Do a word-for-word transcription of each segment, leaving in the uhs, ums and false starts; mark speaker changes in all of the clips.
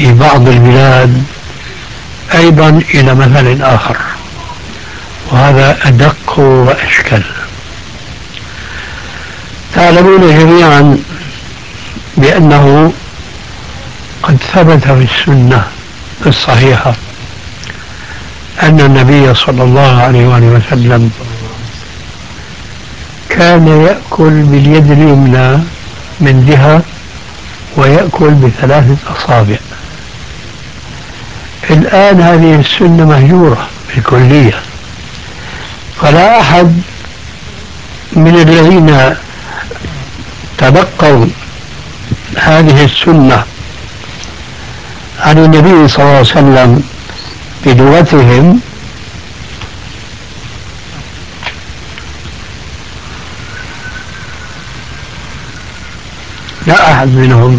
Speaker 1: في بعض البلاد أيضا إلى مثل آخر، وهذا أدق وأشكل. تعلمون جميعا بأنه قد ثبت في السنة الصحيحة أن النبي صلى الله عليه وآله وسلم كان يأكل باليد اليمنى من جهة ويأكل بثلاثة أصابع. الآن هذه السنة مهجورة بالكلية، فلا أحد من الذين تلقوا هذه السنة عن النبي صلى الله عليه وسلم بلغتهم لا أحد منهم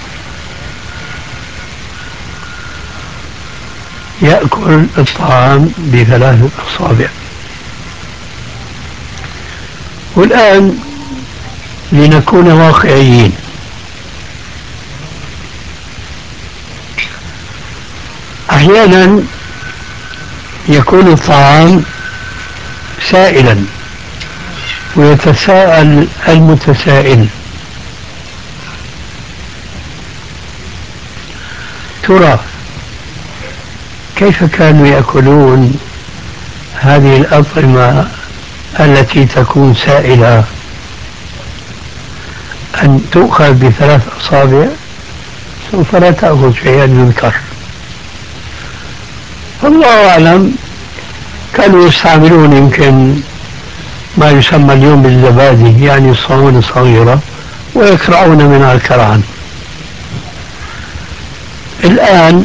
Speaker 1: يأكل الطعام بثلاثة أصابع. والآن لنكون واقعيين، أحيانا يكون الطعام سائلا ويتساءل المتسائل: ترى كيف كانوا يأكلون هذه الأطعمة التي تكون سائلة أن تؤخذ بثلاث أصابع سوف لا تأخذ شيئا يذكر؟ الله أعلم. كانوا يستعملون يمكن ما يسمى اليوم بالزبادي، يعني الصواني الصغيرة، ويكرعون منها الكرعا. الآن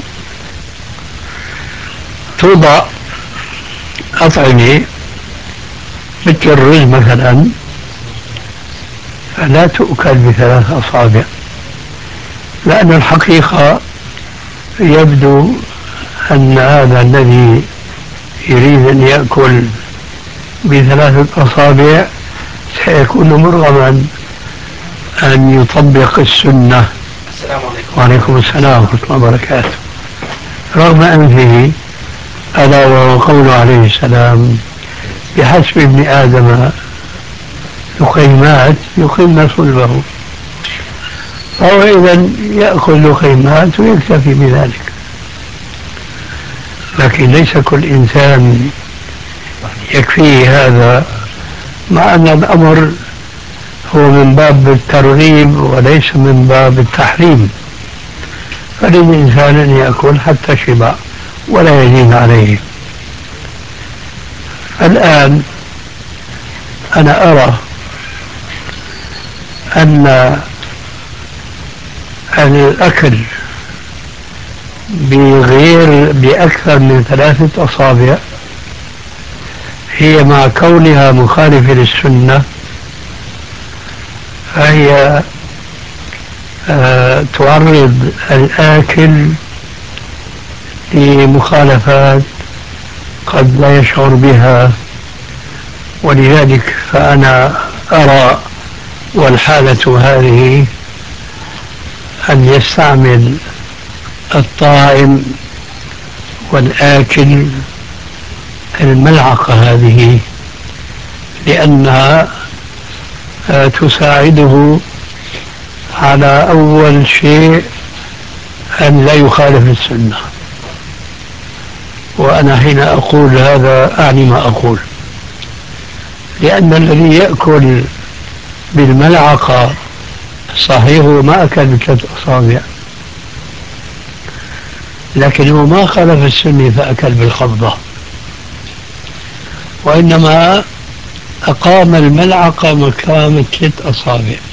Speaker 1: توضع أطعمة مثل الرز مثلا فلا تؤكل بثلاث أصابع، لأن الحقيقة يبدو أن هذا الذي يريد أن يأكل بثلاثة أصابع سيكون مرغما أن يطبق السنة.
Speaker 2: السلام عليكم.
Speaker 1: وعليكم السلام ورحمة الله وبركاته. رغم أنفه، ألا وهو قوله عليه السلام: بحسب ابن آدم لخيمات يقمن صلبه. فهو إذا يأكل لخيمات ويكتفي بذلك، لكن ليس كل إنسان يكفيه هذا، مع أن الأمر هو من باب الترغيب وليس من باب التحريم. فللإنسان أن يأكل حتى شبع ولا يزيد عليه. الآن أنا أرى أن الأكل بغير بأكثر من ثلاثة أصابع هي مع كونها مخالفة للسنة فهي آه تعرض الآكل لمخالفات قد لا يشعر بها. ولذلك فأنا أرى والحالة هذه أن يستعمل الطائم والآكل الملعقة هذه، لأنها تساعده على أول شيء أن لا يخالف السنة. وأنا حين أقول هذا أعني ما أقول، لأن الذي يأكل بالملعقة صحيح ما أكل بثلاث أصابع، لكنه ما خالف السنة فأكل بالقبضة، وإنما أقام الملعقة مقام ثلاث أصابع.